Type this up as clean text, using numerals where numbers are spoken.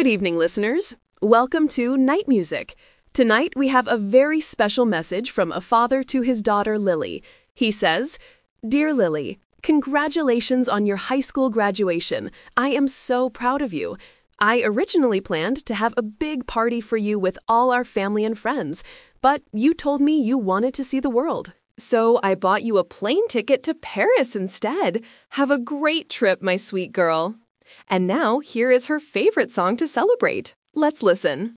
Good evening, listeners. Welcome to Night Music. Tonight, we have a very special message from a father to his daughter, Lily. He says, "Dear Lily, congratulations on your high school graduation. I am so proud of you. I originally planned to have a big party for you with all our family and friends, but you told me you wanted to see the world. So I bought you a plane ticket to Paris instead. Have a great trip, my sweet girl." And now, here is her favorite song to celebrate. Let's listen.